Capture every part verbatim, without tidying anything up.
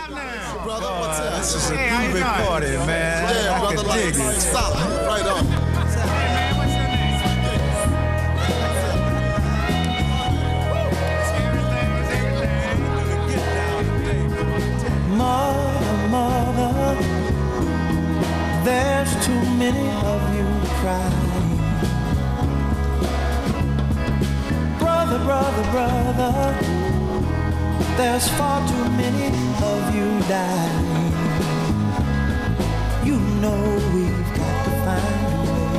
happening? Brother, what's up? This is a Hey, how you groovy doing? party, man. Yeah, I brother, can like, dig it. solid. Right on. Hey, man, what's your name? Mother, mother, there's too many of you crying. Brother, brother, brother, there's far too many of you dying. You know we've got to find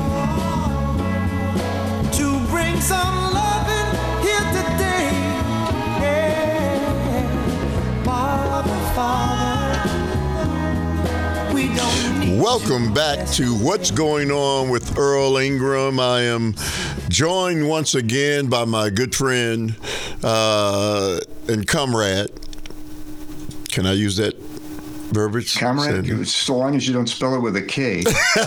a way to bring some loving here today. Yeah. Father, Father, we don't need Welcome to back to What's Going On with Earl Ingram. I am joined once again by my good friend uh, and comrade. Can I use that verbiage? Comrade, Said- so long as you don't spell it with a K.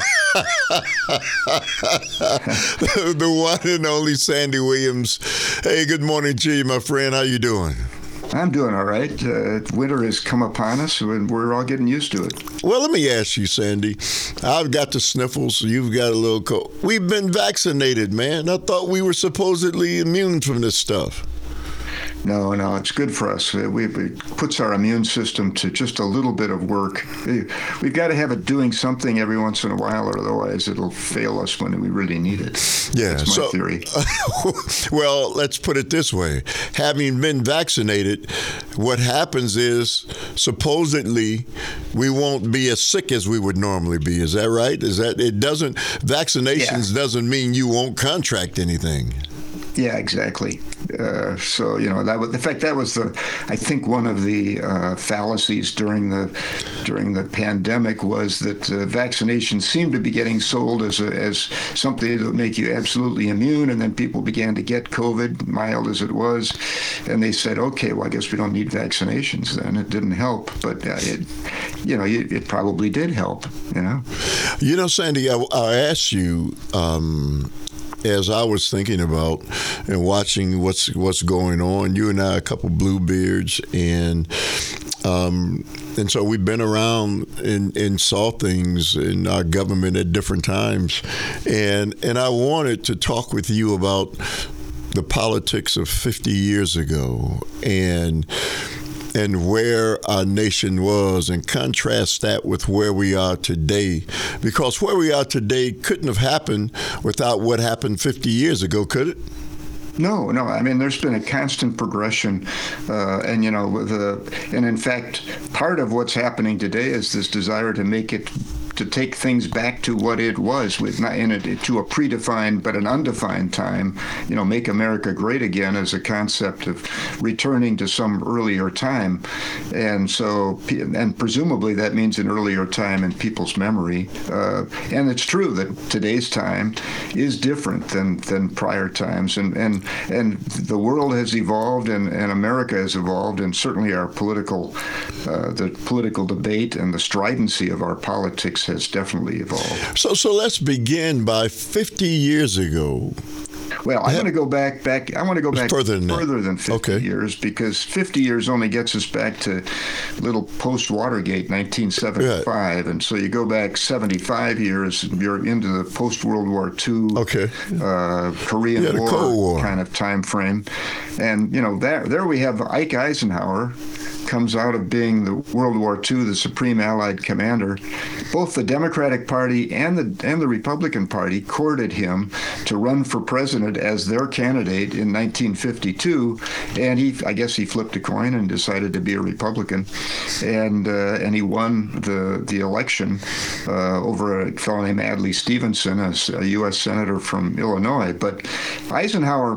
the, the one and only Sandy Williams. Hey, good morning to you, my friend. How you doing? I'm doing all right. Uh, winter has come upon us, and we're all getting used to it. Well, let me ask you, Sandy. I've got the sniffles. You've got a little cold. We've been vaccinated, man. I thought we were supposedly immune from this stuff. No, no, it's good for us. Uh, We, it puts our immune system to just a little bit of work. We- We've got to have it doing something every once in a while, or otherwise it'll fail us when we really need it. Yeah, That's my so- theory. Well, let's put it this way. Having been vaccinated, what happens is supposedly we won't be as sick as we would normally be. Is that right? Is that it doesn't vaccinations doesn't mean you won't contract anything. Yeah, exactly. Uh, so you know that was, in fact, that was the, I think one of the uh, fallacies during the during the pandemic was that uh, vaccinations seemed to be getting sold as a, as something that would make you absolutely immune, and then people began to get COVID, mild as it was, and they said, okay, well, I guess we don't need vaccinations then. It didn't help, but uh, it, you know, it, it probably did help. You know. You know, Sandy, I, I asked you. Um, As I was thinking about and watching what's what's going on, you and I, a couple Bluebeards, and um, and so we've been around and, and saw things in our government at different times, and and I wanted to talk with you about the politics of fifty years ago and. and where our nation was, and contrast that with where we are today. Because where we are today couldn't have happened without what happened fifty years ago, could it? No, no. I mean, there's been a constant progression, uh, and you know, with a, and in fact, part of what's happening today is this desire to make it, to take things back to what it was, with not in it to a predefined but an undefined time. You know, make America great again as a concept of returning to some earlier time, and so, and presumably that means an earlier time in people's memory. Uh, and it's true that today's time is different than than prior times, and and. And the world has evolved, and, and America has evolved, and certainly our political, uh, the political debate and the stridency of our politics has definitely evolved. So, so let's begin by fifty years ago. Well, I'm going to go back, back. I want to go back further than, further than fifty okay. years, because fifty years only gets us back to little post-Watergate, nineteen seventy-five, yeah. And so you go back seventy-five years, you're into the post-World War Two, okay. uh, Korean yeah, War, War kind of time frame, and you know there there we have Ike Eisenhower. Comes out of being the World War Two, the supreme Allied commander. Both the Democratic Party and the and the Republican Party courted him to run for president as their candidate in nineteen fifty-two, and he, I guess, he flipped a coin and decided to be a Republican, and uh, and he won the the election uh, over a fellow named Adlai Stevenson, a, a U S senator from Illinois. But Eisenhower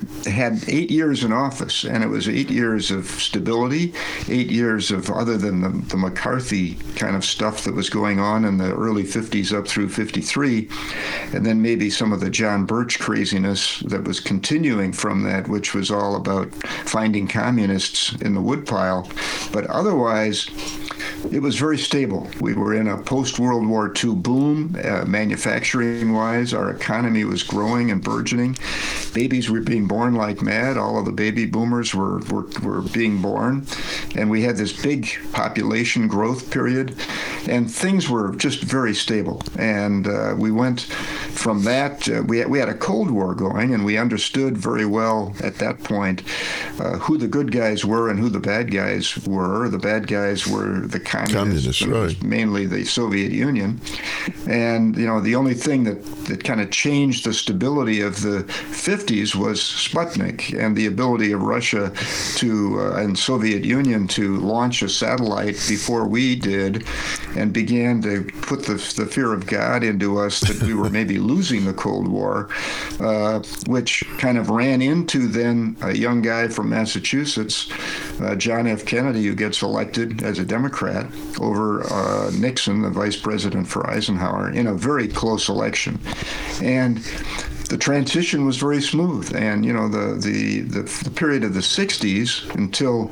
had eight years in office, and it was eight years of stability. Eight years of, other than the, the McCarthy kind of stuff that was going on in the early fifties up through fifty-three, and then maybe some of the John Birch craziness that was continuing from that, which was all about finding communists in the woodpile. But otherwise, it was very stable. We were in a post-World War Two boom, uh, manufacturing-wise. Our economy was growing and burgeoning. babies were being born like mad. All of the baby boomers were, were, were being born. And we had this big population growth period. And things were just very stable. And uh, we went from that, uh, we, had, we had a Cold War going, and we understood very well at that point uh, who the good guys were and who the bad guys were. The bad guys were the communists, Communists, right. mainly the Soviet Union. And, you know, the only thing that, that kind of changed the stability of the fifties was Sputnik and the ability of Russia to uh, and Soviet Union to launch a satellite before we did, and began to put the, the fear of God into us that we were maybe losing the Cold War, uh, which kind of ran into then a young guy from Massachusetts, uh, John F. Kennedy, who gets elected as a Democrat over uh, Nixon, the vice president for Eisenhower, in a very close election. And the transition was very smooth. And, you know, the, the, the, the period of the sixties until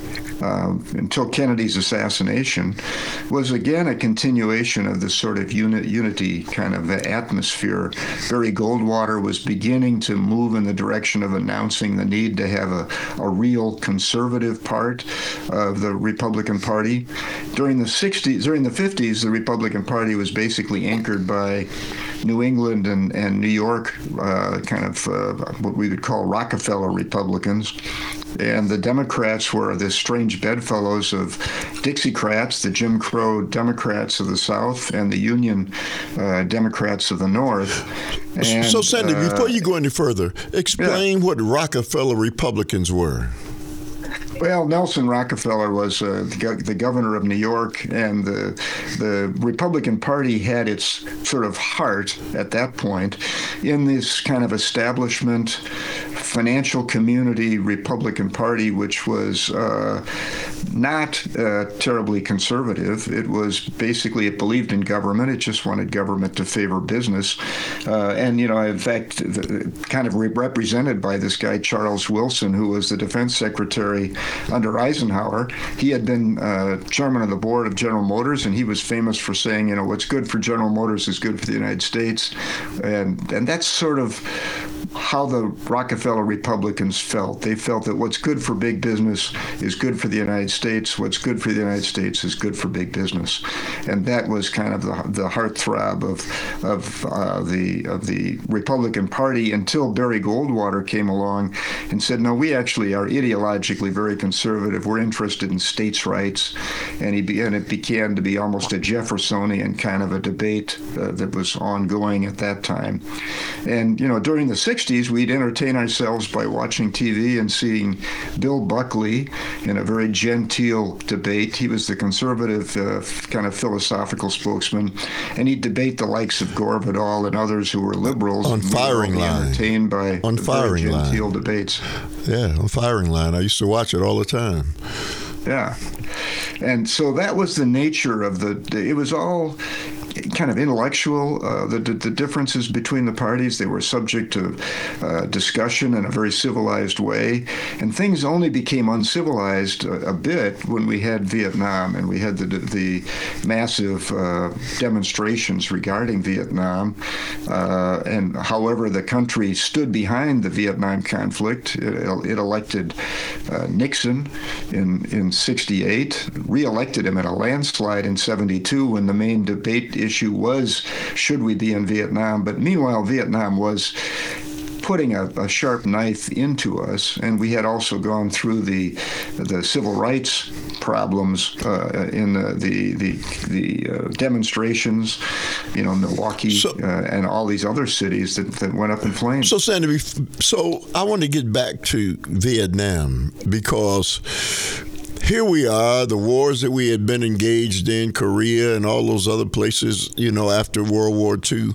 Uh, until Kennedy's assassination was again a continuation of this sort of uni- unity kind of atmosphere. Barry Goldwater was beginning to move in the direction of announcing the need to have a, a real conservative part of the Republican Party. During the sixties, during the fifties, the Republican Party was basically anchored by New England and, and New York, uh, kind of uh, what we would call Rockefeller Republicans. And the Democrats were the strange bedfellows of Dixiecrats, the Jim Crow Democrats of the South, and the Union uh, Democrats of the North. And, so, Sandy, uh, before you go any further, explain yeah. what Rockefeller Republicans were. Well, Nelson Rockefeller was uh, the, go- the governor of New York, and the the Republican Party had its sort of heart at that point in this kind of establishment, financial community Republican Party, which was uh, not uh, terribly conservative. It was basically, it believed in government. It just wanted government to favor business. Uh, and, you know, in fact, the, kind of re- represented by this guy, Charles Wilson, who was the defense secretary under Eisenhower. He had been uh, chairman of the board of General Motors, and he was famous for saying, you know, what's good for General Motors is good for the United States. And, and that's sort of how the Rockefeller Republicans felt. They felt that what's good for big business is good for the United States. What's good for the United States is good for big business, and that was kind of the the heartthrob of of uh, the of the Republican Party until Barry Goldwater came along and said, no, we actually are ideologically very conservative. We're interested in states' rights, and he began. It began to be almost a Jeffersonian kind of a debate uh, that was ongoing at that time, and you know during the sixties, we'd entertain ourselves by watching T V and seeing Bill Buckley in a very genteel debate. He was the conservative uh, kind of philosophical spokesman, and he'd debate the likes of Gore Vidal and others who were liberals. On Firing we were Line. Entertained by On very Firing Line. genteel debates. Yeah, on Firing Line. I used to watch it all the time. Yeah. And so that was the nature of the, it was all kind of intellectual, uh, the, the differences between the parties. They were subject to uh, discussion in a very civilized way. And things only became uncivilized a, a bit when we had Vietnam and we had the, the massive uh, demonstrations regarding Vietnam. Uh, and however the country stood behind the Vietnam conflict, it, it elected uh, Nixon in, in sixty-eight, reelected him in a landslide in seventy-two when the main debate issue was, should we be in Vietnam? But meanwhile, Vietnam was putting a, a sharp knife into us, and we had also gone through the the civil rights problems uh, in the the the, the uh, demonstrations, you know, Milwaukee so, uh, and all these other cities that, that went up in flames. So, Sandy, so I want to get back to Vietnam because here we are, the wars that we had been engaged in, Korea and all those other places, you know, after World War Two,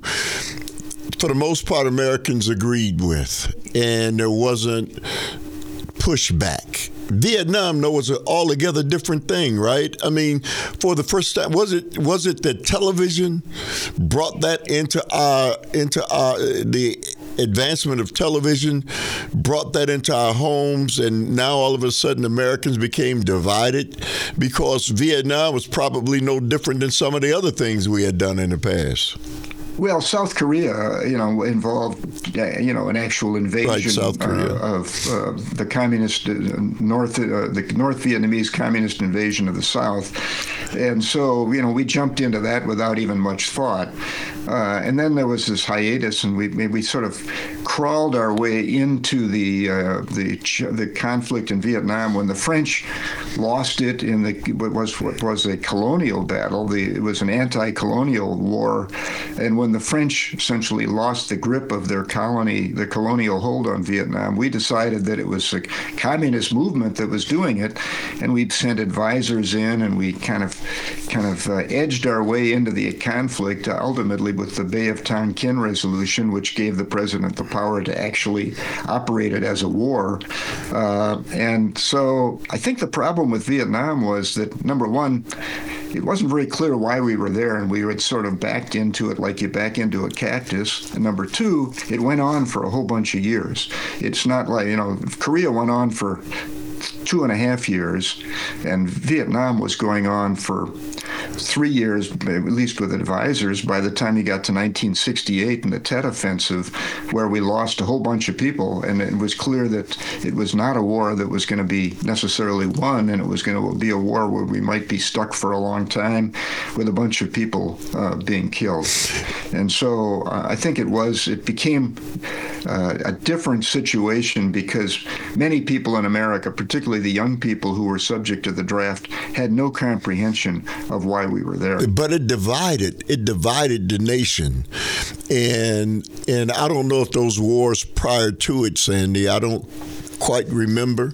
for the most part, Americans agreed with, and there wasn't pushback. Vietnam, though, was an altogether different thing, right? I mean, for the first time, was it was it that television brought that into our into our the advancement of television brought that into our homes, and now all of a sudden Americans became divided because Vietnam was probably no different than some of the other things we had done in the past? Well, South Korea, you know, involved, uh, you know, an actual invasion Right, South Korea. uh, of uh, the communist uh, North, uh, the North Vietnamese communist invasion of the South, and so you know we jumped into that without even much thought, uh, and then there was this hiatus, and we we sort of crawled our way into the uh, the the conflict in Vietnam when the French lost it in the what was what was a colonial battle. The, it was an anti-colonial war, and when the French essentially lost the grip of their colony, the colonial hold on Vietnam, we decided that it was a communist movement that was doing it, and we sent advisors in, and we kind of kind of uh, edged our way into the conflict, uh, ultimately with the Bay of Tonkin resolution, which gave the president the power to actually operate it as a war. Uh, and so I think the problem with Vietnam was that, number one, it wasn't very clear why we were there, and we had sort of backed into it like you back into a cactus. And number two, it went on for a whole bunch of years. It's not like, you know, Korea went on for two and a half years, and Vietnam was going on for three years, at least with advisors, by the time you got to nineteen sixty-eight and the Tet Offensive, where we lost a whole bunch of people, and it was clear that it was not a war that was going to be necessarily won, and it was going to be a war where we might be stuck for a long time with a bunch of people uh, being killed. And so uh, I think it was, it became uh, a different situation because many people in America, particularly the young people who were subject to the draft, had no comprehension of why we were there. But it divided. It divided the nation, and and I don't know if those wars prior to it, Sandy, I don't quite remember.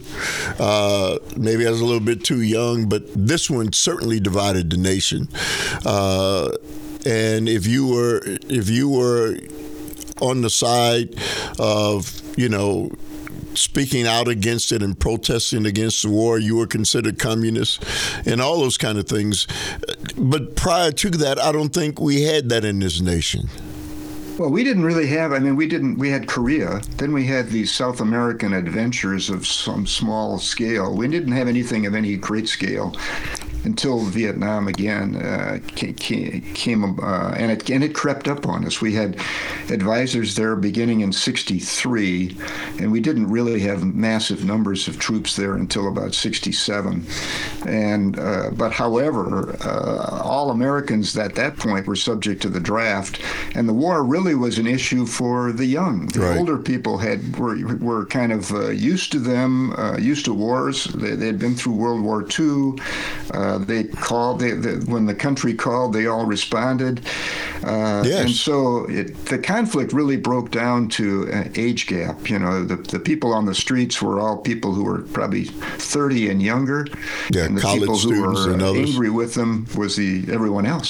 Uh, maybe I was a little bit too young, but this one certainly divided the nation. Uh, and if you were if you were on the side of, you know, speaking out against it and protesting against the war, you were considered communist and all those kind of things. But prior to that, I don't think we had that in this nation. Well, we didn't really have, I mean, we didn't, we had Korea, then we had these South American adventures of some small scale. We didn't have anything of any great scale until Vietnam again uh, came, uh, and it and it crept up on us. We had advisors there beginning in sixty-three, and we didn't really have massive numbers of troops there until about sixty-seven. And uh, but however, uh, all Americans at that point were subject to the draft, and the war really was an issue for the young. The right. older people had were were kind of uh, used to them, uh, used to wars. They had been through World War Two. Uh, they called. They, they, when the country called, they all responded. Uh, yes. And so it, the conflict really broke down to an age gap. You know, the, the people on the streets were all people who were probably thirty and younger. Yeah, and the college people who students were and uh, others. angry with them was the everyone else.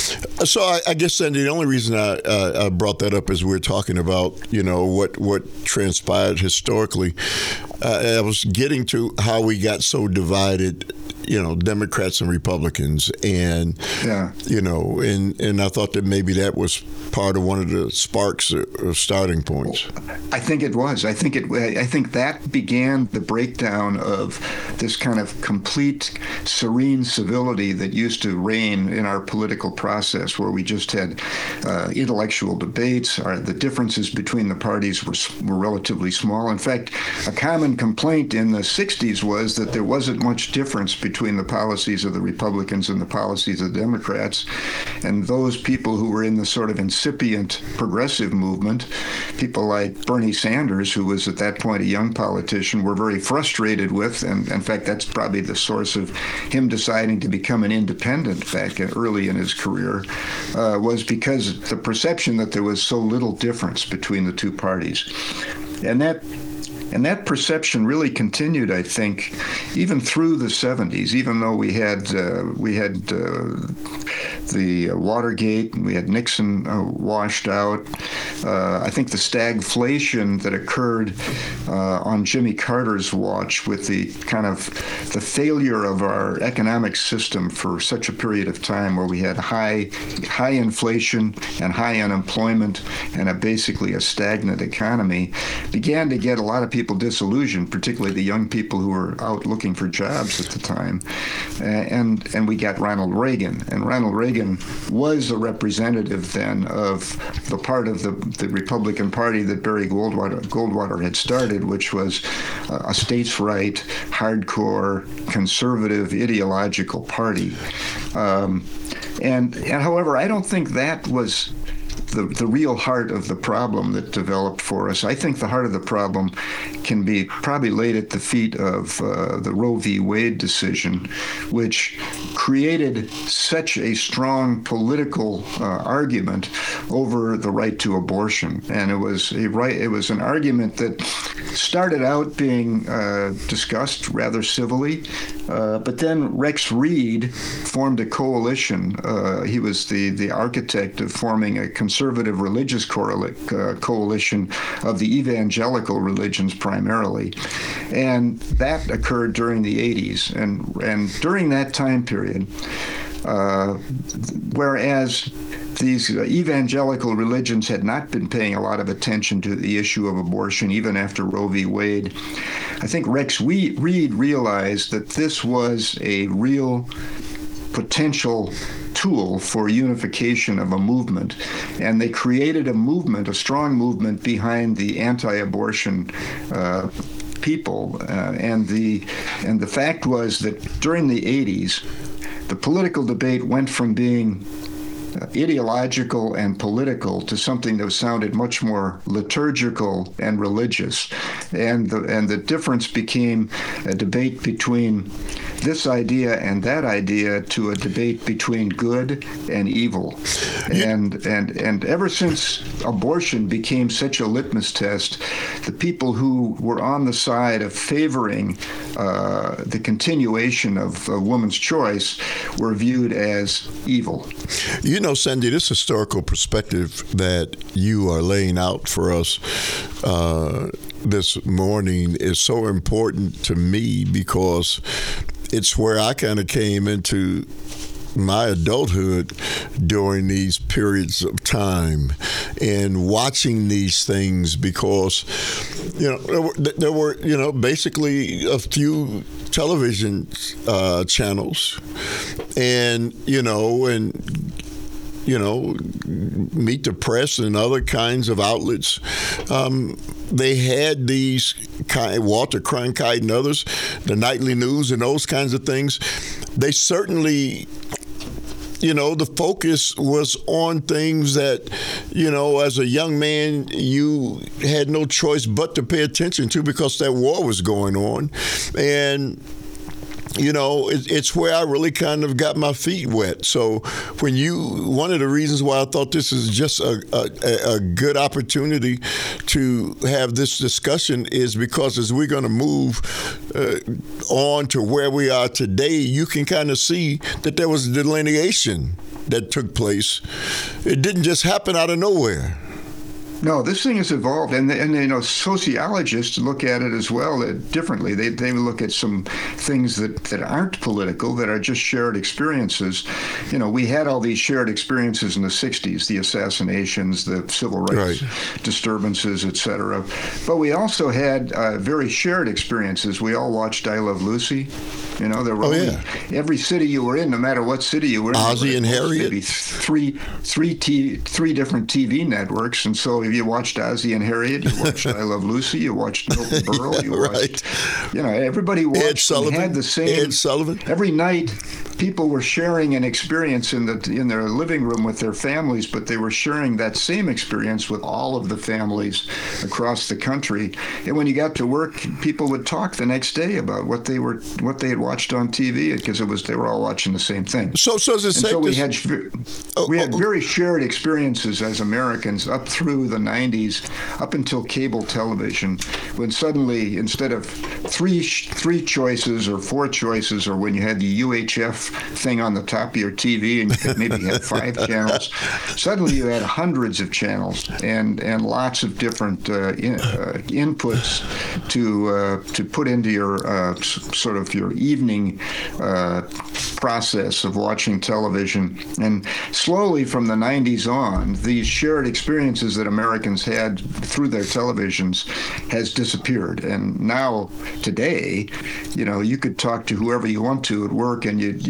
So I, I guess, Sandy, the only reason I, uh, I brought that up is we're talking about, you know, what what transpired historically. Uh, I was getting to how we got so divided, you know, Democrats and Republicans, and yeah. you know, and and I thought that maybe that was part of one of the sparks or starting points. I think it was. I think it. I think that began the breakdown of this kind of complete, serene civility that used to reign in our political process, where we just had uh, intellectual debates. Our, the differences between the parties were were relatively small. In fact, a common complaint in the sixties was that there wasn't much difference between the policies of the Republicans and the policies of the Democrats. And those people who were in the sort of incipient progressive movement, people like Bernie Sanders, who was at that point a young politician, were very frustrated with, and in fact, that's probably the source of him deciding to become an independent back early in his career, uh, was because the perception that there was so little difference between the two parties. And that And that perception really continued, I think, even through the seventies. Even though we had uh, we had uh, the Watergate and we had Nixon uh, washed out, uh, I think the stagflation that occurred uh, on Jimmy Carter's watch, with the kind of the failure of our economic system for such a period of time, where we had high high inflation and high unemployment and a basically a stagnant economy, began to get a lot of people disillusioned, particularly the young people who were out looking for jobs at the time. Uh, and and we got Ronald Reagan. And Ronald Reagan Reagan was a representative then of the part of the, the Republican Party that Barry Goldwater, Goldwater had started, which was a states' right, hardcore, conservative, ideological party. Um, and, and however, I don't think that was the, the real heart of the problem that developed for us. I think the heart of the problem can be probably laid at the feet of uh, the Roe v. Wade decision, which created such a strong political uh, argument over the right to abortion. And it was a right, it was an argument that started out being uh, discussed rather civilly, uh, but then Rex Reed formed a coalition. Uh, he was the, the architect of forming a conservative religious correlate, uh, coalition of the evangelical religions primarily. And that occurred during the eighties. And, and during that time period, uh, whereas these evangelical religions had not been paying a lot of attention to the issue of abortion, even after Roe v. Wade, I think Rex Reed realized that this was a real potential tool for unification of a movement. And they created a movement, a strong movement behind the anti-abortion uh, people. Uh, and the and the fact was that during the eighties, the political debate went from being Uh, ideological and political to something that sounded much more liturgical and religious. And the, and the difference became a debate between this idea and that idea to a debate between good and evil. And, and, and ever since abortion became such a litmus test, the people who were on the side of favoring uh, the continuation of a woman's choice were viewed as evil. You know, Sandy, this historical perspective that you are laying out for us uh, this morning is so important to me because it's where I kind of came into my adulthood during these periods of time and watching these things because, you know, there were, there were you know, basically a few television uh, channels and, you know, and you know, Meet the Press and other kinds of outlets. Um, they had these kind, Walter Cronkite and others, the nightly news and those kinds of things. They certainly, you know, the focus was on things that, you know, as a young man, you had no choice but to pay attention to because that war was going on. And you know, it, it's where I really kind of got my feet wet. So when you, one of the reasons why I thought this is just a, a, a good opportunity to have this discussion is because as we're going to move uh, on to where we are today, you can kind of see that there was a delineation that took place. It didn't just happen out of nowhere. No, this thing has evolved, and and you know sociologists look at it as well uh, differently. They they look at some things that, that aren't political, that are just shared experiences. You know, we had all these shared experiences in the sixties, the assassinations, the civil rights right. disturbances, et cetera. But we also had uh, very shared experiences. We all watched I Love Lucy. You know, there were oh, only, yeah. every city you were in, no matter what city you were in, Ozzie and Harriet, maybe three three t three different T V networks, and so. If you watched Ozzie and Harriet, you watched I Love Lucy, you watched Milton Berle, you watched, right. you know, everybody watched Ed Sullivan, and had the same. Ed Sullivan. Every night, people were sharing an experience in the in their living room with their families, but they were sharing that same experience with all of the families across the country. And when you got to work, people would talk the next day about what they were what they had watched on T V because it was they were all watching the same thing. So, so, is it and so we this... had oh, we had oh, very shared experiences as Americans up through the nineties, up until cable television, when suddenly instead of three three choices or four choices, or when you had the U H F thing on the top of your T V and you could maybe have five channels, suddenly you had hundreds of channels and and lots of different uh, in, uh, inputs to uh, to put into your uh, sort of your evening uh, process of watching television. And slowly from the nineties on, these shared experiences that Americans had through their televisions has disappeared. And now, today, you know, you could talk to whoever you want to at work, and you you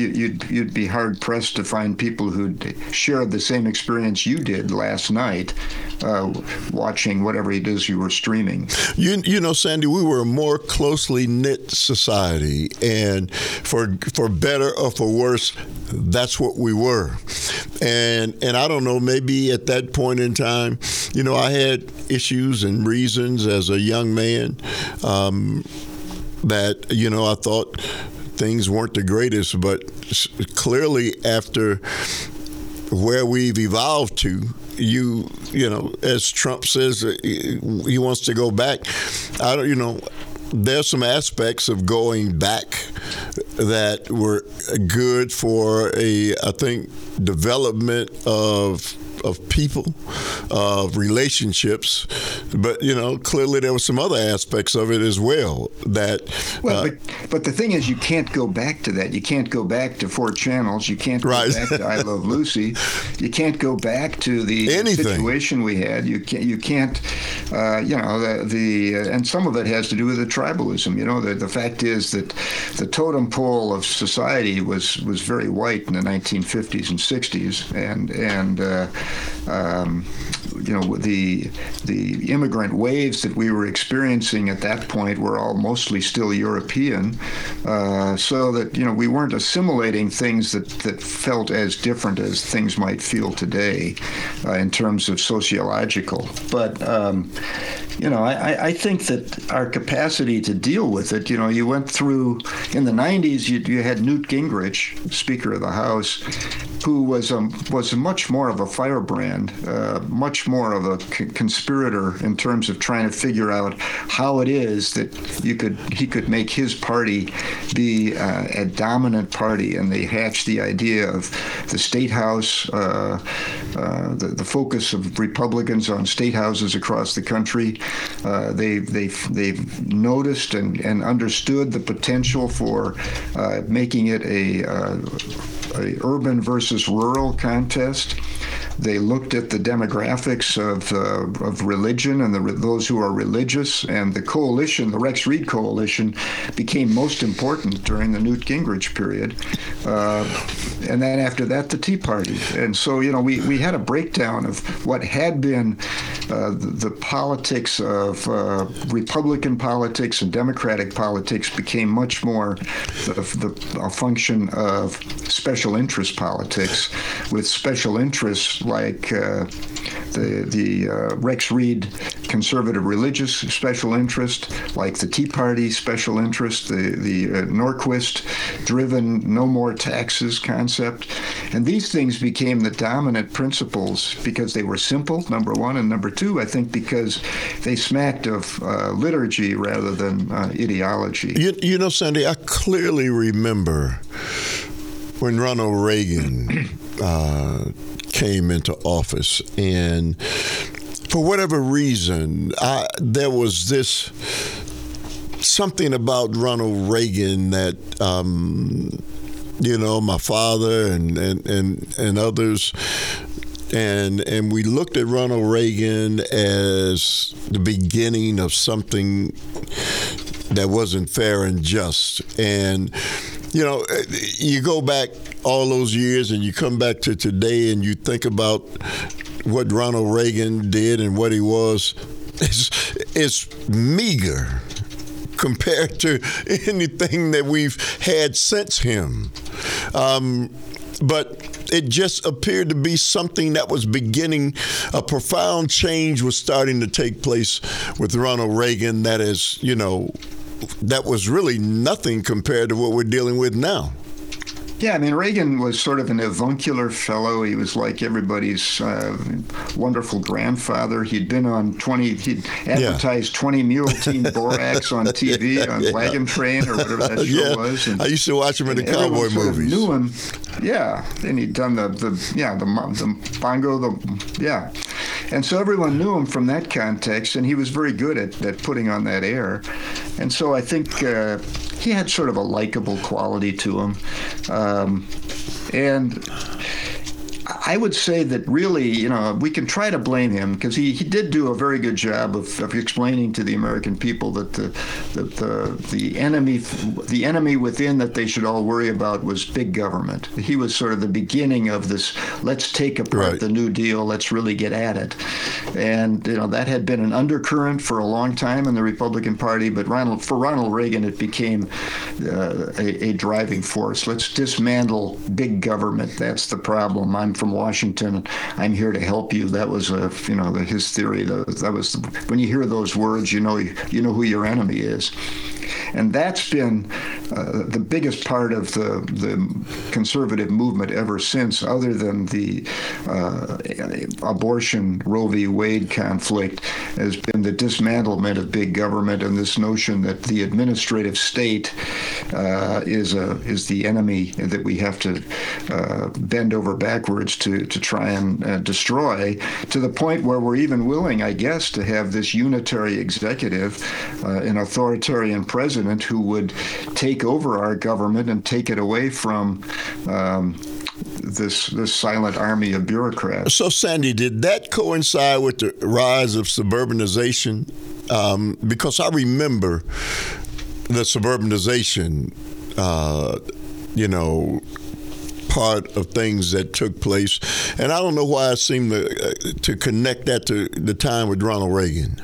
you, you'd you'd be hard pressed to find people who'd shared the same experience you did last night, uh, watching whatever it is you were streaming. You you know, Sandy, we were a more closely knit society, and for for better or for worse, that's what we were. And and I don't know, maybe at that point in time, you know, I had issues and reasons as a young man um, that, you know, I thought things weren't the greatest, but clearly after where we've evolved to, you you know, as Trump says, he wants to go back. I don't, you know, there's some aspects of going back that were good for a, I think, development of of people, of relationships, but you know, clearly there were some other aspects of it as well. That well, uh, but but the thing is, you can't go back to that. You can't go back to four channels. You can't go right. back to I Love Lucy. You can't go back to the Anything. situation we had. You can't. You can't. Uh, you know the the uh, and some of it has to do with the tribalism. You know, the the fact is that the totem pole of society was was very white in the nineteen fifties and sixties, and and uh, um, you know the the immigrant waves that we were experiencing at that point were all mostly still European, uh, so that you know we weren't assimilating things that that felt as different as things might feel today, uh, in terms of sociological. But um, you know, I, I think that our capacity to deal with it, you know, you went through, in the nineties, you, you had Newt Gingrich, Speaker of the House, who was a, was a much more of a firebrand, uh, much more of a c- conspirator in terms of trying to figure out how it is that you could he could make his party be uh, a dominant party. And they hatched the idea of the state house, uh, uh, the, the focus of Republicans on state houses across the country. Uh, they, they've, they've noticed and, and understood the potential for uh, making it a, uh, a urban versus rural contest. They looked at the demographics of uh, of religion and the, those who are religious, and the coalition, the Rex Reed coalition, became most important during the Newt Gingrich period. Uh, and then after that, the Tea Party. And so, you know, we, we had a breakdown of what had been uh, the, the politics of uh, Republican politics and Democratic politics became much more the, the, a function of special interest politics, with special interests like uh, the the uh, Rex Reed conservative religious special interest, like the Tea Party special interest, the the uh, Norquist driven no more taxes concept, and these things became the dominant principles because they were simple, number one, and number two, I think because they smacked of uh, liturgy rather than uh, ideology. You, you know, Sandy, I clearly remember when Ronald Reagan uh, came into office, and for whatever reason, I, there was this something about Ronald Reagan that, um, you know, my father and, and, and, and others, and and we looked at Ronald Reagan as the beginning of something that wasn't fair and just. And you know, you go back all those years and you come back to today and you think about what Ronald Reagan did and what he was, it's, it's meager compared to anything that we've had since him. Um, but it just appeared to be something that was beginning, a profound change was starting to take place with Ronald Reagan that is, you know, that was really nothing compared to what we're dealing with now. Yeah, I mean, Reagan was sort of an avuncular fellow. He was like everybody's uh, wonderful grandfather. He'd been on twenty, he'd advertised yeah. twenty Mule Team Borax on T V, on yeah. Wagon Train or whatever that show yeah. was. And, I used to watch him in the cowboy movies. Knew him. Yeah, and he'd done the, the yeah, the, the bongo, the, yeah. And so everyone knew him from that context, and he was very good at, at putting on that air. And so I think uh, he had sort of a likable quality to him. Um, and I would say that really, you know, we can try to blame him because he, he did do a very good job of, of explaining to the American people that the, the the the enemy the enemy within that they should all worry about was big government. He was sort of the beginning of this. Let's take apart Right. the New Deal. Let's really get at it. And you know that had been an undercurrent for a long time in the Republican Party, but Ronald for Ronald Reagan it became uh, a, a driving force. Let's dismantle big government. That's the problem. I'm from Washington. I'm here to help you. That was a you know his theory. That was the, when you hear those words, you know you know who your enemy is. And that's been uh, the biggest part of the, the conservative movement ever since, other than the uh, abortion Roe v. Wade conflict, has been the dismantlement of big government and this notion that the administrative state uh, is a is the enemy that we have to uh, bend over backwards to to try and uh, destroy, to the point where we're even willing, I guess, to have this unitary executive, uh, an authoritarian president who would take over our government and take it away from um, this this silent army of bureaucrats. So, Sandy, did that coincide with the rise of suburbanization? Um, because I remember the suburbanization, uh, you know, part of things that took place, and I don't know why I seem to uh, to connect that to the time with Ronald Reagan.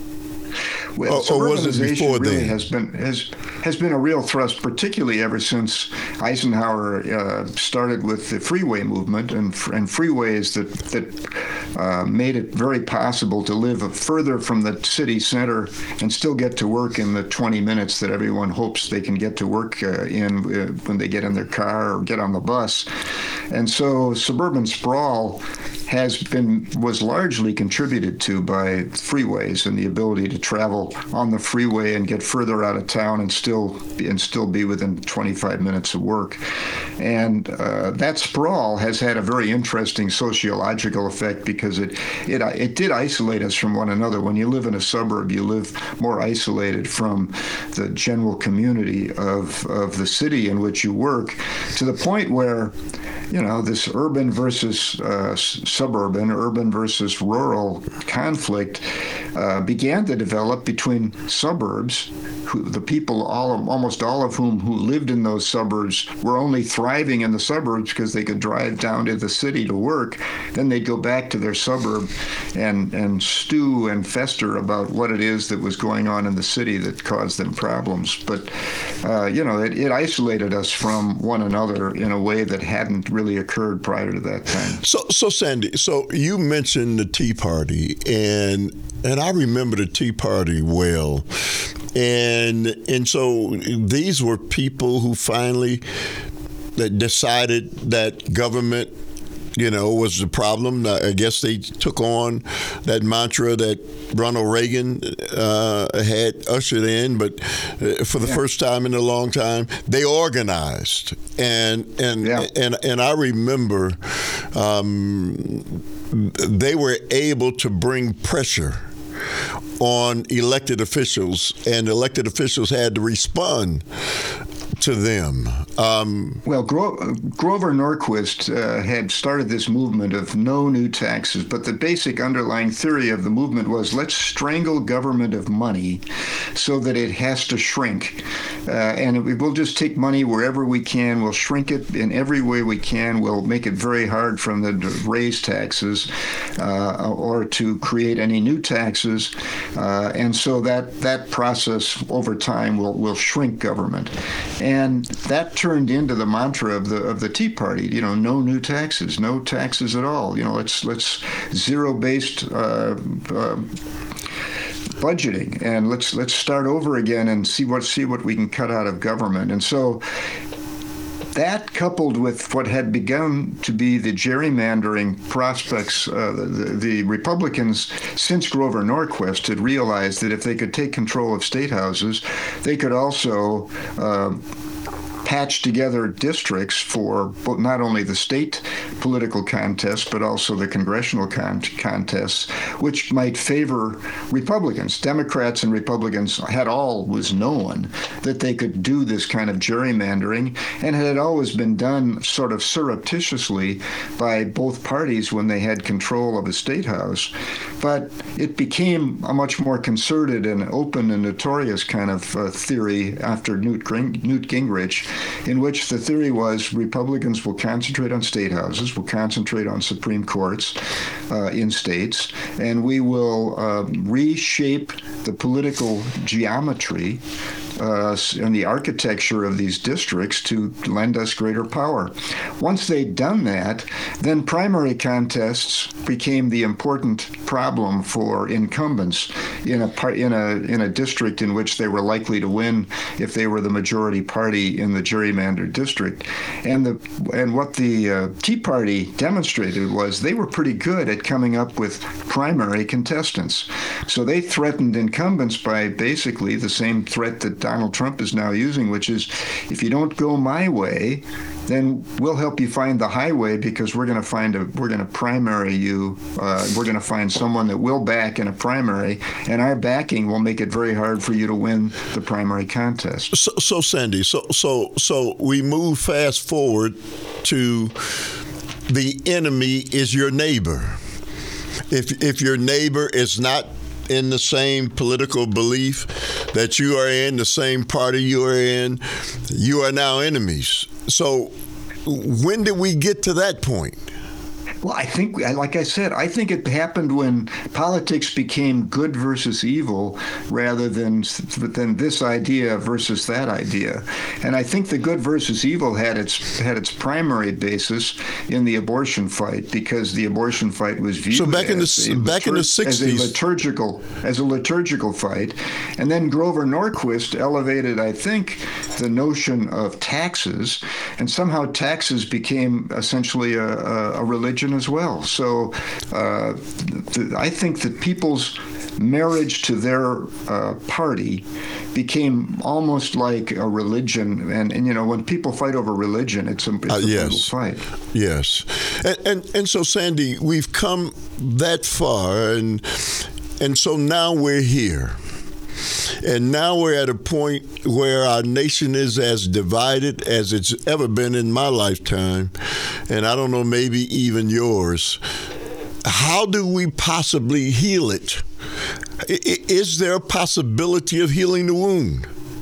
Well, or, or was it before really then? has been has has been a real thrust, particularly ever since Eisenhower uh, started with the freeway movement and and freeways that that uh, made it very possible to live further from the city center and still get to work in the twenty minutes that everyone hopes they can get to work uh, in uh, when they get in their car or get on the bus. And so suburban sprawl has been was largely contributed to by freeways and the ability to travel on the freeway and get further out of town and still be, and still be within twenty-five minutes of work. And uh, that sprawl has had a very interesting sociological effect because it it it did isolate us from one another. When you live in a suburb, you live more isolated from the general community of of the city in which you work, to the point where, you know, this urban versus uh, suburban, urban versus rural conflict uh, began to develop between suburbs, who, the people, all of, almost all of whom who lived in those suburbs were only thriving in the suburbs because they could drive down to the city to work. Then they'd go back to their suburb and, and stew and fester about what it is that was going on in the city that caused them problems. But, uh, you know, it, it isolated us from one another in a way that hadn't really occurred prior to that time. So, so Sandy, so you mentioned the Tea Party, and and I remember the Tea Party well, and and so these were people who finally that decided that government, you know, was the problem. I guess they took on that mantra that Ronald Reagan uh, had ushered in, but uh, for the yeah. first time in a long time, they organized. And and yeah. and, and I remember um, they were able to bring pressure on elected officials, and elected officials had to respond to them. Um, well, Gro- Grover Norquist uh, had started this movement of no new taxes, but the basic underlying theory of the movement was let's strangle government of money so that it has to shrink. Uh, and we will just take money wherever we can. We'll shrink it in every way we can. We'll make it very hard for them to raise taxes uh, or to create any new taxes. Uh, and so that, that process over time will, will shrink government. And that turned into the mantra of the of the Tea Party. You know, no new taxes, no taxes at all. You know, let's let's zero-based uh, uh, budgeting, and let's let's start over again and see what see what we can cut out of government. And so that, coupled with what had begun to be the gerrymandering prospects, uh, the, the Republicans, since Grover Norquist, had realized that if they could take control of state houses, they could also uh, patch together districts for not only the state political contests, but also the congressional con- contests, which might favor Republicans. Democrats and Republicans had always known that they could do this kind of gerrymandering, and it had always been done sort of surreptitiously by both parties when they had control of the state house. But it became a much more concerted and open and notorious kind of uh, theory after Newt, Ging- Newt Gingrich, in which the theory was Republicans will concentrate on state houses, will concentrate on Supreme Courts uh, in states, and we will uh, reshape the political geometry uh, and the architecture of these districts to lend us greater power. Once they'd done that, then primary contests became the important problem for incumbents in a par- in a in a district in which they were likely to win if they were the majority party in the gerrymandered district. And the and what the uh, Tea Party demonstrated was they were pretty good at coming up with primary contestants. So they threatened incumbents by basically the same threat that Donald Trump is now using, which is, if you don't go my way, then we'll help you find the highway, because we're going to find a we're going to primary you. Uh, we're going to find someone that will back in a primary, and our backing will make it very hard for you to win the primary contest. So, so Sandy, so so so we move fast forward to the enemy is your neighbor. If if your neighbor is not in the same political belief that you are in, the same party you are in, you are now enemies. So when did we get to that point? Well, I think, like I said, I think it happened when politics became good versus evil rather than than this idea versus that idea. And I think the good versus evil had its had its primary basis in the abortion fight, because the abortion fight was viewed so back as in the a back litur- in the sixties as a liturgical as a liturgical fight. And then Grover Norquist elevated, I think, the notion of taxes, and somehow taxes became essentially a, a, a religion as well. So uh, th- I think that people's marriage to their uh, party became almost like a religion. And, and, you know, when people fight over religion, it's a, it's uh, a yes. brutal fight. Yes. And, and, and so, Sandy, we've come that far, and and so now we're here. And now we're at a point where our nation is as divided as it's ever been in my lifetime, and I don't know, maybe even yours. How do we possibly heal it? Is there a possibility of healing the wound?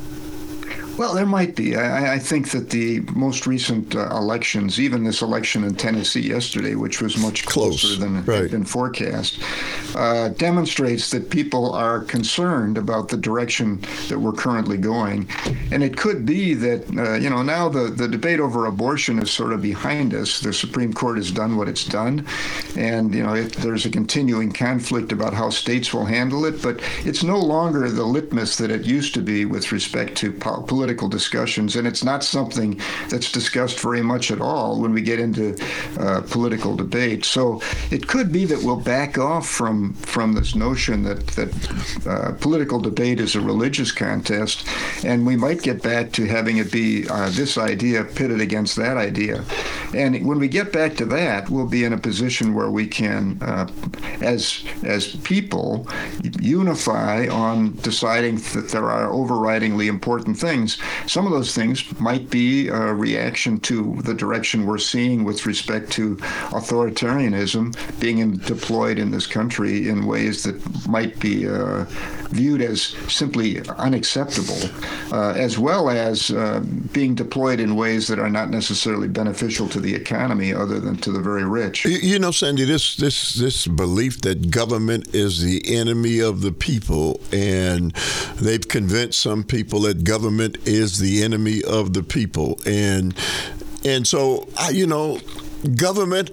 Well, there might be. I, I think that the most recent uh, elections, even this election in Tennessee yesterday, which was much closer Close. than Right. had been forecast, uh, demonstrates that people are concerned about the direction that we're currently going. And it could be that, uh, you know, now the, the debate over abortion is sort of behind us. The Supreme Court has done what it's done. And, you know, it, there's a continuing conflict about how states will handle it. But it's no longer the litmus that it used to be with respect to po- political political discussions, and it's not something that's discussed very much at all when we get into uh, political debate. So it could be that we'll back off from from this notion that that uh, political debate is a religious contest, and we might get back to having it be uh, this idea pitted against that idea. And when we get back to that, we'll be in a position where we can, uh, as as people, unify on deciding that there are overridingly important things. Some of those things might be a reaction to the direction we're seeing with respect to authoritarianism being in, deployed in this country in ways that might be uh, viewed as simply unacceptable, uh, as well as uh, being deployed in ways that are not necessarily beneficial to the economy other than to the very rich. You, you know, Sandy, this, this, this belief that government is the enemy of the people, and they've convinced some people that government is the enemy of the people. And, and so, you know, government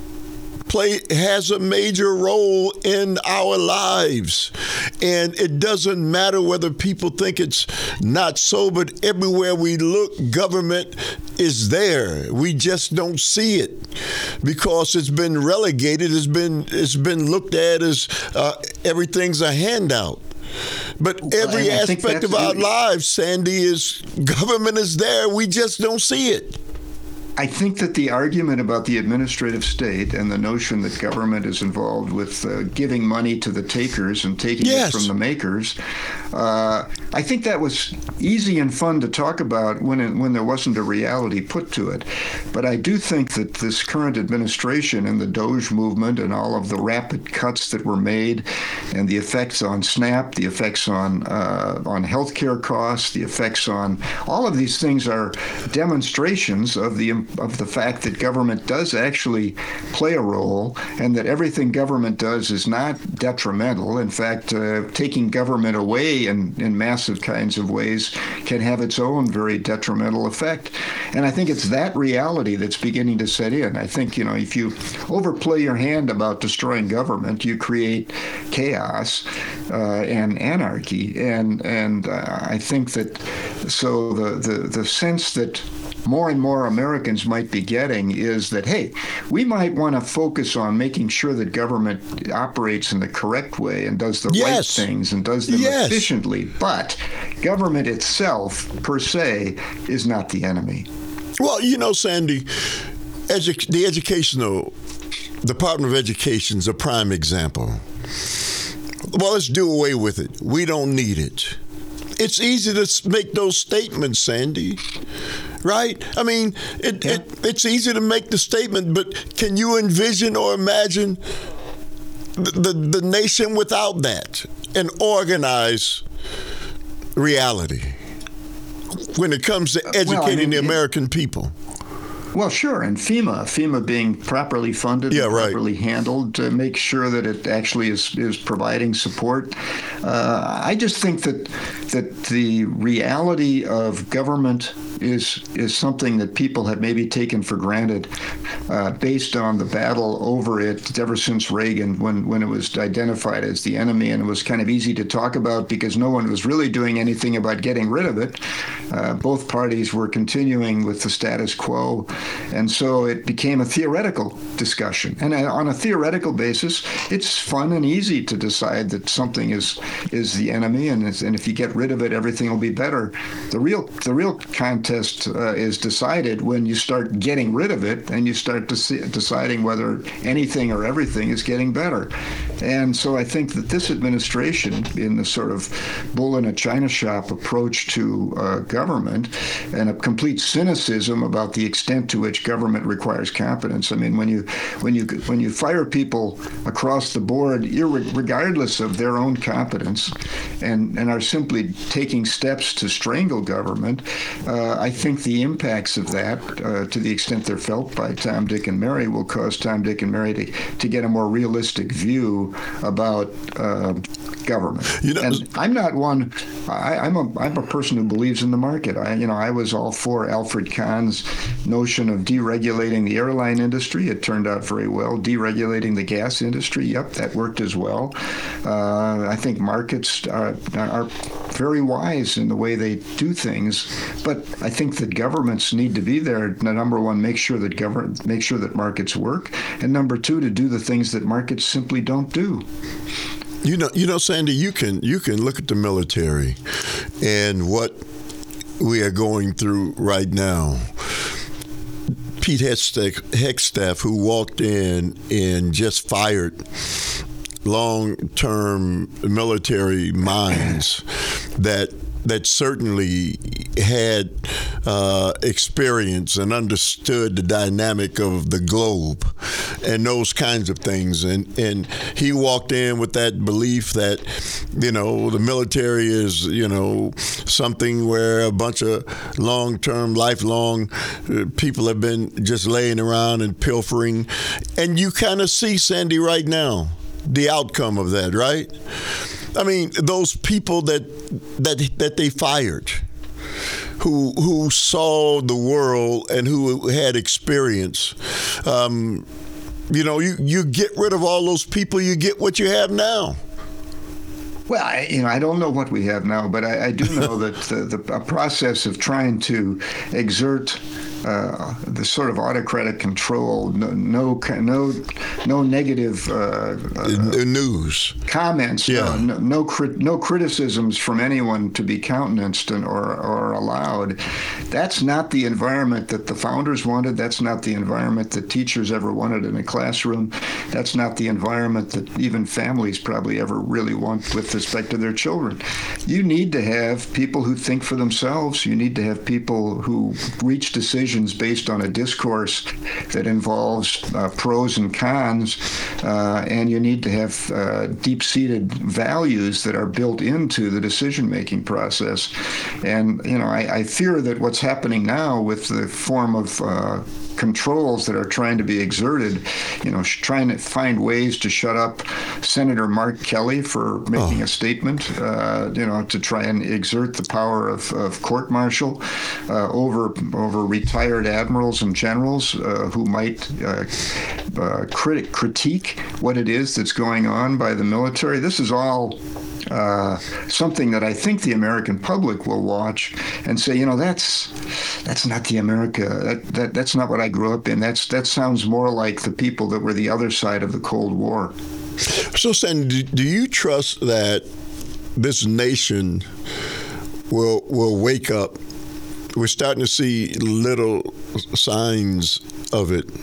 play has a major role in our lives, and it doesn't matter whether people think it's not so, but everywhere we look, government is there. We just don't see it because it's been relegated. It's been it's been looked at as uh, everything's a handout. But every I- I think aspect of that's- our lives, Sandy, is government is there. We just don't see it. I think that the argument about the administrative state and the notion that government is involved with uh, giving money to the takers and taking Yes. it from the makers, uh, I think that was easy and fun to talk about when it, when there wasn't a reality put to it. But I do think that this current administration and the Doge movement and all of the rapid cuts that were made, and the effects on SNAP, the effects on uh, on healthcare costs, the effects on all of these things are demonstrations of the of the fact that government does actually play a role, and that everything government does is not detrimental. In fact, uh, taking government away in, in massive kinds of ways can have its own very detrimental effect. And I think it's that reality that's beginning to set in. I think, you know, if you overplay your hand about destroying government, you create chaos uh, and anarchy. And and uh, I think that so the, the, the sense that more and more Americans might be getting is that, hey, we might want to focus on making sure that government operates in the correct way and does the Yes. right things and does them Yes. efficiently. But government itself, per se, is not the enemy. Well, you know, Sandy, edu- the educational Department of Education is a prime example. Well, let's do away with it. We don't need it. It's easy to s- make those statements, Sandy. Right? I mean, it, Yeah. it it's easy to make the statement, but can you envision or imagine the, the, the nation without that? An organized reality when it comes to educating well, I mean, the it- American people. Well, sure, and FEMA, FEMA being properly funded, Yeah, and right. properly handled to make sure that it actually is is providing support. Uh, I just think that that the reality of government is is something that people have maybe taken for granted, uh, based on the battle over it ever since Reagan, when when it was identified as the enemy, and it was kind of easy to talk about because no one was really doing anything about getting rid of it. Uh, both parties were continuing with the status quo. And so it became a theoretical discussion. And on a theoretical basis, it's fun and easy to decide that something is is the enemy, and, it's, and if you get rid of it, everything will be better. The real the real contest uh, is decided when you start getting rid of it and you start to see, deciding whether anything or everything is getting better. And so I think that this administration, in the sort of bull in a china shop approach to uh, government, and a complete cynicism about the extent to which government requires competence. I mean, when you when you when you fire people across the board, regardless of their own competence, and and are simply taking steps to strangle government, uh, I think the impacts of that, uh, to the extent they're felt by Tom, Dick, and Mary, will cause Tom, Dick, and Mary to, to get a more realistic view about uh, government. You know, and I'm not one. I, I'm a I'm a person who believes in the market. I you know I was all for Alfred Kahn's notion of deregulating the airline industry. It turned out very well. Deregulating the gas industry, yep, that worked as well. Uh, I think markets are, are very wise in the way they do things, but I think that governments need to be there. Number one, make sure that govern make sure that markets work, and number two, to do the things that markets simply don't do. You know, you know, Sandy, you can you can look at the military and what we are going through right now. Pete Hegseth, who walked in and just fired long-term military minds that that certainly had uh, experience and understood the dynamic of the globe and those kinds of things. And, and he walked in with that belief that, you know, the military is, you know, something where a bunch of long-term, lifelong uh, people have been just laying around and pilfering. And you kind of see, Sandy, right now, the outcome of that, right? I mean, those people that that that they fired, who who saw the world and who had experience, um, you know, you, you get rid of all those people, you get what you have now. Well, I, you know, I don't know what we have now, but I, I do know that the, the a process of trying to exert uh, the sort of autocratic control, no no no, no negative uh, uh, news comments, yeah. no no, crit, no criticisms from anyone to be countenanced and, or or allowed. That's not the environment that the founders wanted. That's not the environment that teachers ever wanted in a classroom. That's not the environment that even families probably ever really want with respect to their children. You need to have people who think for themselves. You need to have people who reach decisions based on a discourse that involves uh, pros and cons, uh, and you need to have uh, deep-seated values that are built into the decision-making process. And, you know, I, I fear that what's happening now with the form of uh, controls that are trying to be exerted, you know, sh- trying to find ways to shut up Senator Mark Kelly for making oh. a statement, uh, you know, to try and exert the power of, of court-martial uh, over over retired admirals and generals uh, who might uh, uh, crit- critique what it is that's going on by the military. This is all Uh, something that I think the American public will watch and say, you know, that's that's not the America. That, that that's not what I grew up in. That's that sounds more like the people that were the other side of the Cold War. So, Sandy, do you trust that this nation will will wake up? We're starting to see little signs of it.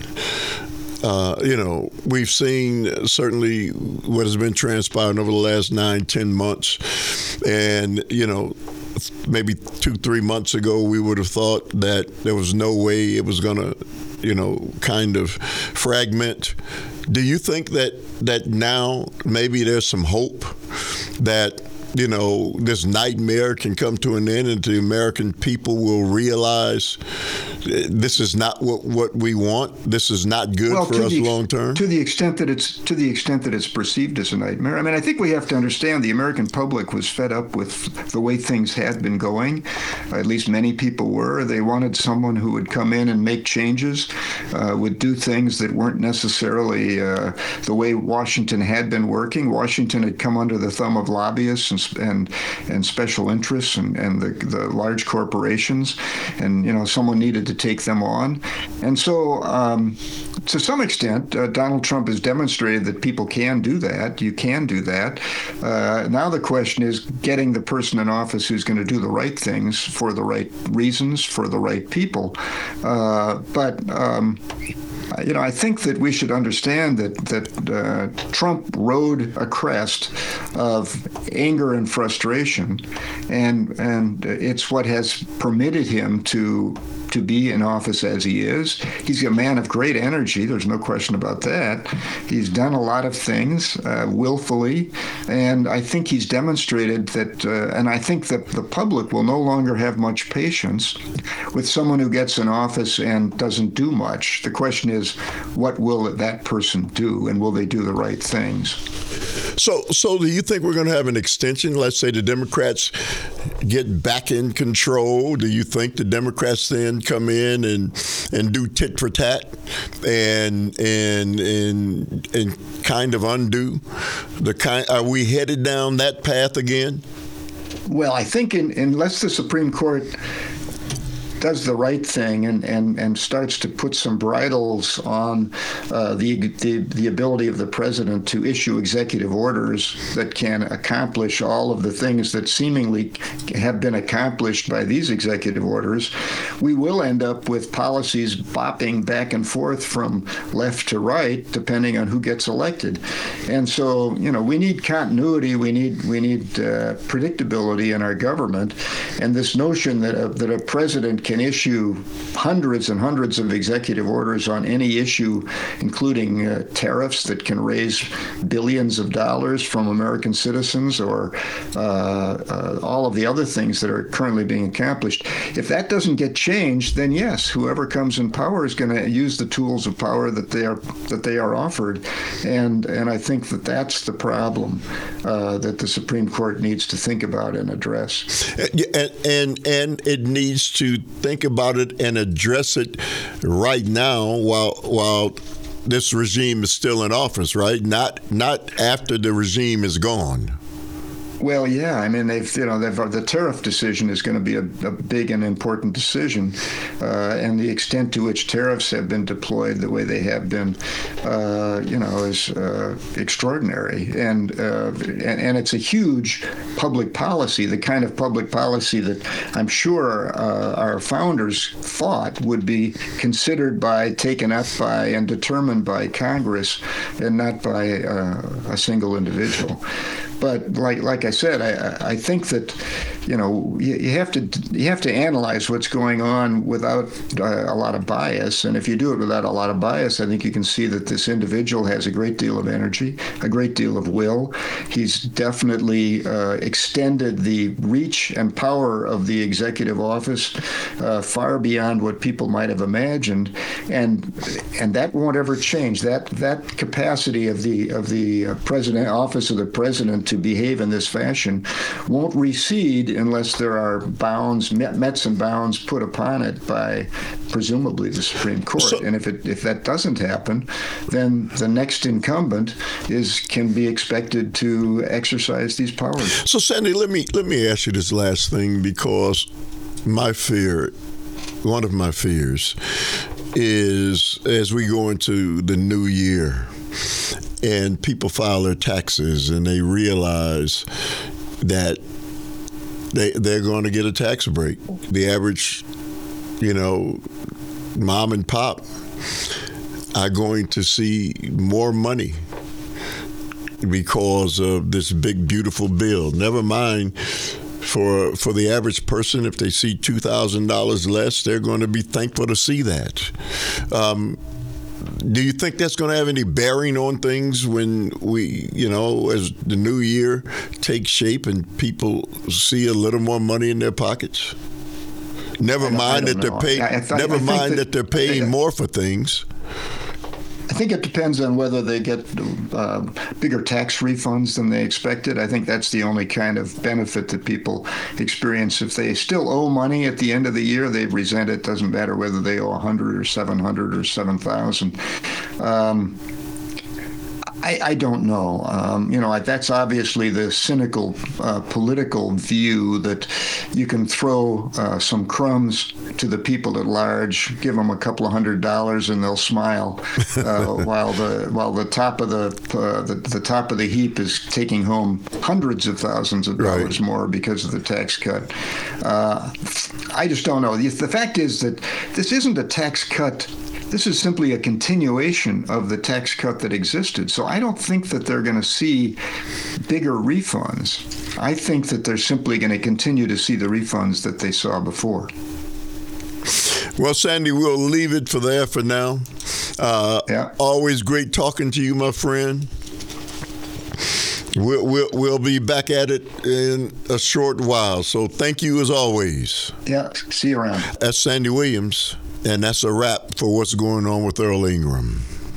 Uh, you know, we've seen certainly what has been transpiring over the last nine, ten months. And, you know, maybe two, three months ago, we would have thought that there was no way it was going to, you know, kind of fragment. Do you think that, that now maybe there's some hope that, you know, this nightmare can come to an end and the American people will realize this is not what, what we want. This is not good well, for us the, long term. To the extent that it's to the extent that it's perceived as a nightmare. I mean, I think we have to understand the American public was fed up with the way things had been going. At least many people were. They wanted someone who would come in and make changes, uh, would do things that weren't necessarily uh, the way Washington had been working. Washington had come under the thumb of lobbyists and and, and special interests and, and the, the large corporations, and you know someone needed to take them on. And so um, to some extent, uh, Donald Trump has demonstrated that people can do that. You can do that. Uh, now the question is getting the person in office who's going to do the right things for the right reasons, for the right people. Uh, but um, You know, I think that we should understand that that uh, Trump rode a crest of anger and frustration, and and it's what has permitted him to to be in office as he is. He's a man of great energy. There's no question about that. He's done a lot of things uh, willfully, and I think he's demonstrated that. Uh, and I think that the public will no longer have much patience with someone who gets in office and doesn't do much. The question is, what will that person do, and will they do the right things? So, so do you think we're going to have an extension? Let's say the Democrats get back in control. Do you think the Democrats then come in and and do tit for tat and and and and kind of undo the kind? Are we headed down that path again? Well, I think in, unless the Supreme Court does the right thing and, and, and starts to put some bridles on uh, the, the the ability of the president to issue executive orders that can accomplish all of the things that seemingly have been accomplished by these executive orders, we will end up with policies bopping back and forth from left to right, depending on who gets elected. And so, you know, we need continuity. We need we need uh, predictability in our government. And this notion that a, that a president can issue hundreds and hundreds of executive orders on any issue, including uh, tariffs that can raise billions of dollars from American citizens, or uh, uh, all of the other things that are currently being accomplished. If that doesn't get changed, then yes, whoever comes in power is going to use the tools of power that they are that they are offered, and and I think that that's the problem uh, that the Supreme Court needs to think about and address. And and, and it needs to think about it and address it right now while while this regime is still in office, right? Not not after the regime is gone. Well, yeah. I mean, they've you know they've, the tariff decision is going to be a, a big and important decision, uh, and the extent to which tariffs have been deployed the way they have been, uh, you know, is uh, extraordinary, and, uh, and and it's a huge public policy, the kind of public policy that I'm sure uh, our founders thought would be considered by, taken up by, and determined by Congress, and not by uh, a single individual. But like like I said, I I think that, you know, you, you have to you have to analyze what's going on without uh, a lot of bias. And if you do it without a lot of bias, I think you can see that this individual has a great deal of energy, a great deal of will. He's definitely uh, extended the reach and power of the executive office uh, far beyond what people might have imagined, and and that won't ever change. That that capacity of the of the uh, president, office of the president, to behave in this fashion won't recede unless there are bounds, mets and bounds put upon it by presumably the Supreme Court. So, and if it if that doesn't happen, then the next incumbent is can be expected to exercise these powers. So, Sandy, let me let me ask you this last thing, because my fear, one of my fears, is as we go into the new year, and people file their taxes and they realize that they, they're going to get a tax break. The average, you know, mom and pop are going to see more money because of this big, beautiful bill. Never mind for for the average person, if they see two thousand dollars less, they're going to be thankful to see that. Um, Do you think that's going to have any bearing on things when we, you know, as the new year takes shape and people see a little more money in their pockets? Never mind that they're paying. I, I, never I mind that, that they're paying they, more for things. I think it depends on whether they get uh, bigger tax refunds than they expected. I think that's the only kind of benefit that people experience. If they still owe money at the end of the year, they resent it. Doesn't matter whether they owe one hundred or seven hundred or seven thousand. Um, I, I don't know. Um, you know, that's obviously the cynical uh, political view that you can throw uh, some crumbs to the people at large, give them a couple of hundred dollars, and they'll smile, uh, while the while the top of the, uh, the the top of the heap is taking home hundreds of thousands of dollars right. more because of the tax cut. Uh, I just don't know. The fact is that this isn't a tax cut. This is simply a continuation of the tax cut that existed. So I don't think that they're going to see bigger refunds. I think that they're simply going to continue to see the refunds that they saw before. Well, Sandy, we'll leave it for there for now. Uh, yeah. Always great talking to you, my friend. We'll, we'll, we'll be back at it in a short while. So thank you as always. Yeah, see you around. That's Sandy Williams. And that's a wrap for what's going on with Earl Ingram.